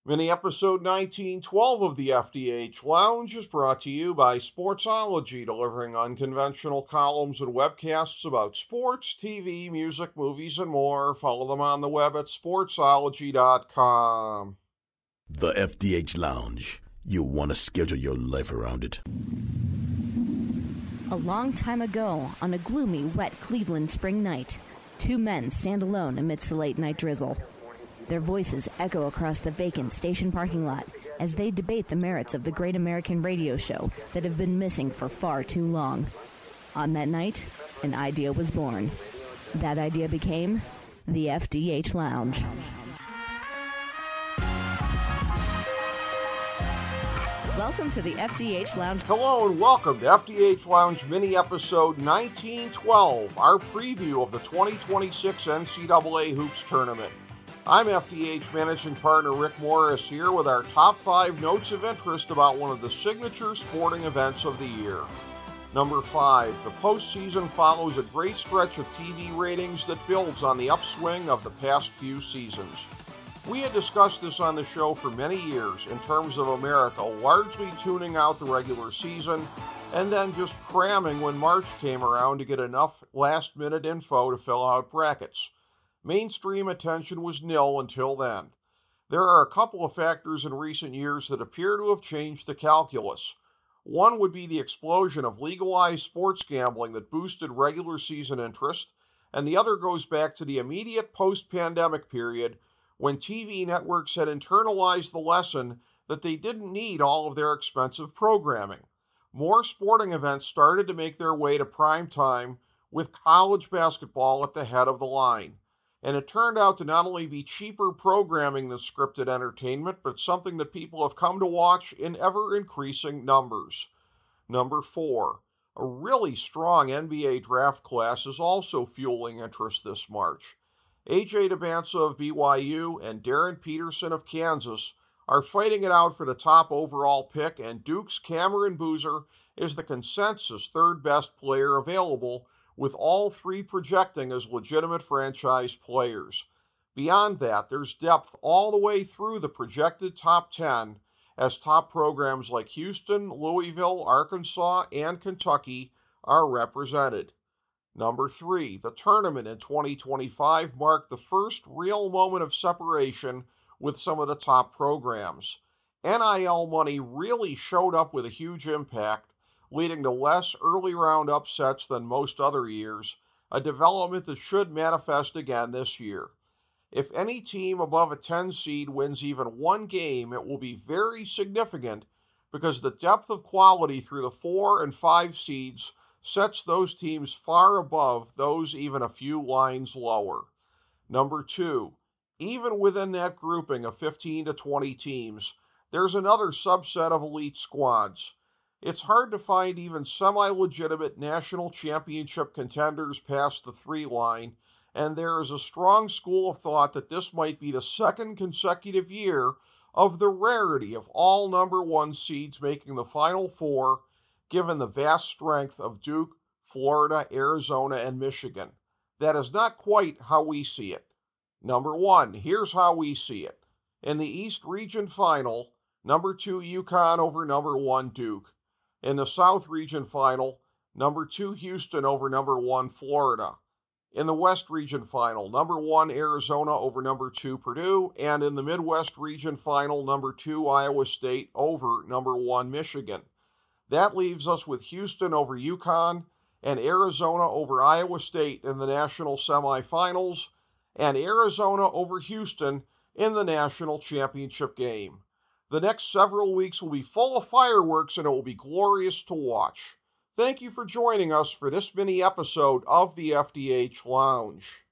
Mini episode 1912 of the FDH Lounge is brought to you by Sportsology, delivering unconventional columns and webcasts about sports, TV, music, movies, and more. Follow them on the web at sportsology.com. The FDH Lounge. You'll want to schedule your life around it. A long time ago, on a gloomy, wet Cleveland spring night, two men stand alone amidst the late-night drizzle. Their voices echo across the vacant station parking lot as they debate the merits of the great American radio show that have been missing for far too long. On that night, an idea was born. That idea became the FDH Lounge. Welcome to the FDH Lounge. Hello and welcome to FDH Lounge mini episode 1912, our preview of the 2026 NCAA Hoops Tournament. I'm FDH Managing Partner Rick Morris here with our top 5 notes of interest about one of the signature sporting events of the year. Number 5, the postseason follows a great stretch of TV ratings that builds on the upswing of the past few seasons. We had discussed this on the show for many years in terms of America largely tuning out the regular season and then just cramming when March came around to get enough last-minute info to fill out brackets. Mainstream attention was nil until then. There are a couple of factors in recent years that appear to have changed the calculus. One would be the explosion of legalized sports gambling that boosted regular season interest, and the other goes back to the immediate post-pandemic period when TV networks had internalized the lesson that they didn't need all of their expensive programming. More sporting events started to make their way to prime time, with college basketball at the head of the line. And it turned out to not only be cheaper programming than scripted entertainment, but something that people have come to watch in ever-increasing numbers. Number 4, a really strong NBA draft class is also fueling interest this March. A.J. Dybantsa of BYU and Darren Peterson of Kansas are fighting it out for the top overall pick, and Duke's Cameron Boozer is the consensus third-best player available, with all 3 projecting as legitimate franchise players. Beyond that, there's depth all the way through the projected top 10, as top programs like Houston, Louisville, Arkansas, and Kentucky are represented. Number 3, the tournament in 2025 marked the first real moment of separation with some of the top programs. NIL money really showed up with a huge impact, leading to less early-round upsets than most other years, a development that should manifest again this year. If any team above a 10 seed wins even one game, it will be very significant because the depth of quality through the 4 and 5 seeds sets those teams far above those even a few lines lower. Number 2, even within that grouping of 15 to 20 teams, there's another subset of elite squads. It's hard to find even semi-legitimate national championship contenders past the 3 line, and there is a strong school of thought that this might be the second consecutive year of the rarity of all number 1 seeds making the Final Four, given the vast strength of Duke, Florida, Arizona, and Michigan. That is not quite how we see it. Number 1, here's how we see it. In the East Region Final, number 2 UConn over number 1 Duke. In the South Region Final, number 2 Houston over number 1 Florida. In the West Region Final, number 1 Arizona over number 2 Purdue. And in the Midwest Region Final, number 2 Iowa State over number 1 Michigan. That leaves us with Houston over UConn and Arizona over Iowa State in the national semifinals, and Arizona over Houston in the national championship game. The next several weeks will be full of fireworks, and it will be glorious to watch. Thank you for joining us for this mini episode of the FDH Lounge.